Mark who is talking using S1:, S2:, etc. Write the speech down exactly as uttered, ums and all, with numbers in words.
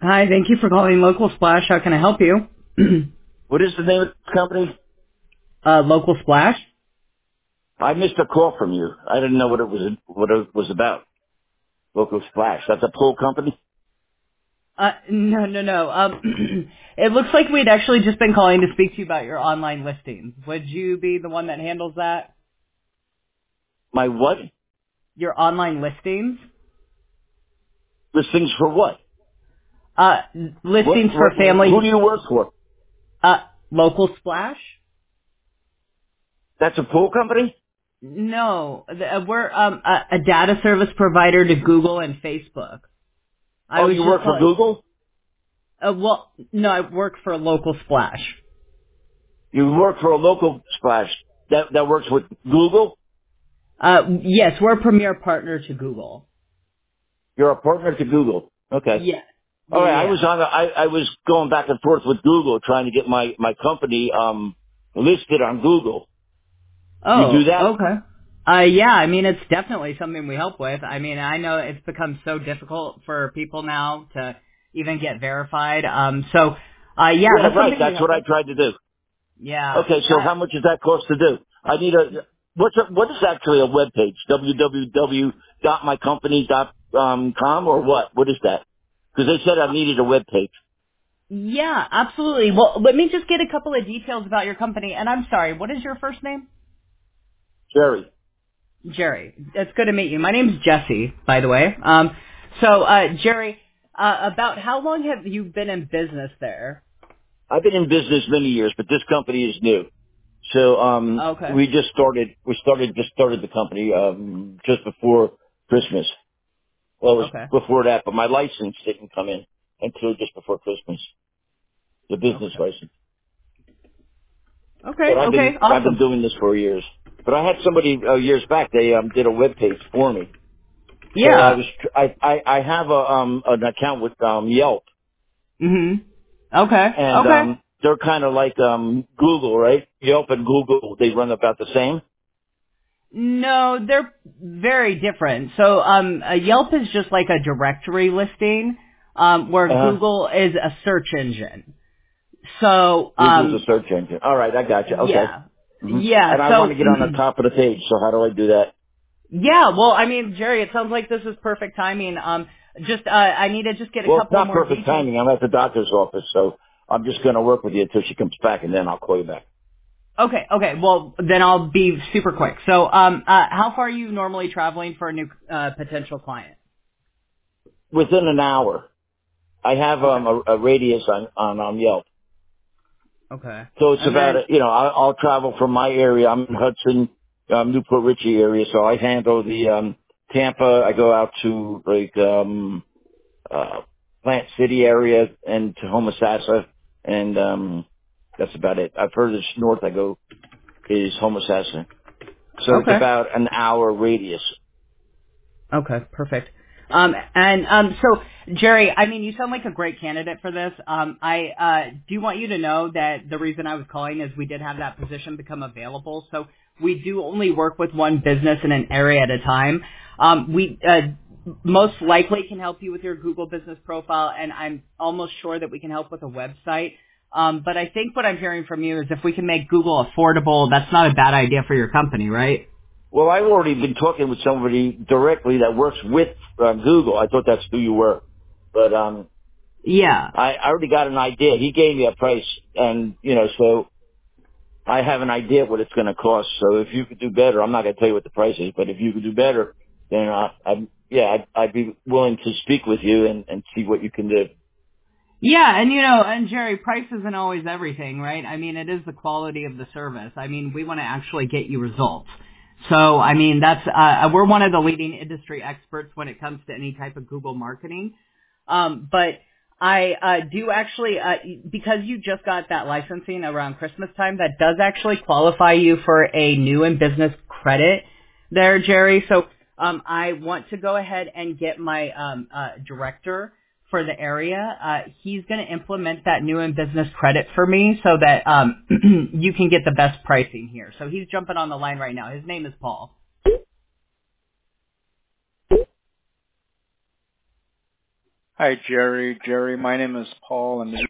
S1: Hi, thank you for calling Local Splash. How can I help you?
S2: What is the name of the company?
S1: uh, Local Splash?
S2: I missed a call from you. I didn't know what it was what it was about. Local Splash. That's a pool company?
S1: Uh, no, no, no. Um, it looks like we'd actually just been calling to speak to you about your online listings. Would you be the one that handles that?
S2: My what?
S1: Your online listings?
S2: Listings for what?
S1: Uh,
S2: What,
S1: listings for
S2: what? Who do
S1: family,
S2: you work for?
S1: uh, Local Splash?
S2: That's a pool company?
S1: No, the- uh, we're um, a, a data service provider to Google and Facebook. I
S2: Oh,
S1: was
S2: you
S1: just
S2: work for
S1: calling.
S2: Google?
S1: Uh, well, no, I work for Local Splash.
S2: You work for a local Splash that that works with Google?
S1: Uh, yes, we're a premier partner to Google.
S2: You're a partner to Google. Okay.
S1: Yeah.
S2: All
S1: Yeah,
S2: right. I was
S1: yeah.
S2: on. A, I, I was going back and forth with Google trying to get my my company um listed on Google. You do
S1: Oh,
S2: that?
S1: okay. Uh, yeah, I mean, it's definitely something we help with. I mean, I know it's become so difficult for people now to even get verified. Um, so, uh, yeah,
S2: Yeah,
S1: that's
S2: right.
S1: something we
S2: That's
S1: help
S2: what I
S1: with.
S2: tried to do.
S1: Yeah.
S2: Okay, so
S1: Uh,
S2: how much does that cost to do? I need a what's a, what is actually a web page? w w w dot my company dot com or what? What is that? Because they said I needed a web page.
S1: yeah, absolutely. Well, let me just get a couple of details about your company. And I'm sorry, what is your first name?
S2: Jerry,
S1: Jerry. It's good to meet you. My name's Jesse, by the way. Um, so, uh, Jerry, uh, about how long have you been in business there?
S2: I've been in business many years, but this company is new. So um,
S1: Okay.
S2: we just started. We started just started the company um, just before Christmas. Well, it was
S1: Okay.
S2: before that, but my license didn't come in until just before Christmas. The business
S1: Okay.
S2: license.
S1: Okay.
S2: But I've
S1: Okay.
S2: been I've been
S1: Awesome.
S2: doing this for years. But I had somebody uh, years back. They um, did a web page for me. So I
S1: Yeah.
S2: was tr- I I, I have a um an account with um Yelp,
S1: Mhm. Okay.
S2: and
S1: Okay.
S2: um they're kind of like um Google, right? Yelp and Google, they run about the same.
S1: No, they're very different. So, um, a Yelp is just like a directory listing, um, where
S2: Uh huh.
S1: Google is a search engine. So,
S2: Google's a
S1: um,
S2: search engine. All right, I got you. Okay.
S1: yeah,
S2: hmm
S1: yeah.
S2: And I want
S1: So,
S2: to get on the top of the page. So how do I do that?
S1: yeah. Well, I mean, Jerry, it sounds like this is perfect timing. Um, just uh, I need to just get a
S2: Well, it's
S1: couple
S2: not
S1: more
S2: perfect
S1: details.
S2: timing. I'm at the doctor's office, so I'm just going to work with you until she comes back, and then I'll call you back.
S1: Okay, okay. Well, then I'll be super quick. So, um, uh, how far are you normally traveling for a new uh, potential client?
S2: Within an hour, I have
S1: Okay,
S2: um a, a radius on on um, Yelp.
S1: okay.
S2: So it's
S1: And
S2: about,
S1: then,
S2: you know, I, I'll travel from my area. I'm in Hudson, um, Newport Richie area, so I handle the um, Tampa. I go out to like um, uh, Plant City area and to Homosassa, and um, that's about it. I've heard this north I go is Homosassa, so it's
S1: okay,
S2: about an hour radius.
S1: okay, perfect. Um, and um, so, Jerry, I mean, you sound like a great candidate for this. Um, I uh, do want you to know that the reason I was calling is we did have that position become available. So we do only work with one business in an area at a time. Um, we uh, most likely can help you with your Google business profile, and I'm almost sure that we can help with a website. Um, but I think what I'm hearing from you is if we can make Google affordable, that's not a bad idea for your company, right?
S2: Well, I've already been talking with somebody directly that works with uh, Google. I thought that's who you were, but um,
S1: Yeah.
S2: I, I already got an idea. He gave me a price, and you know, so I have an idea what it's going to cost. So if you could do better, I'm not going to tell you what the price is, but if you could do better, then uh, I'm yeah, I'd, I'd be willing to speak with you and, and see what you can do.
S1: Yeah, and you know, and Jerry, price isn't always everything, right? I mean, it is the quality of the service. I mean, we want to actually get you results. So, I mean, that's, uh, we're one of the leading industry experts when it comes to any type of Google marketing. Um, but I, uh, do actually, uh, because you just got that licensing around Christmas time, that does actually qualify you for a new and business credit there, Jerry. So, um, I want to go ahead and get my, um, uh, director for the area. Uh, he's going to implement that new and business credit for me so that um, you can get the best pricing here. So he's jumping on the line right now. His name is Paul.
S3: Hi, Jerry. Jerry, my name is Paul. I'm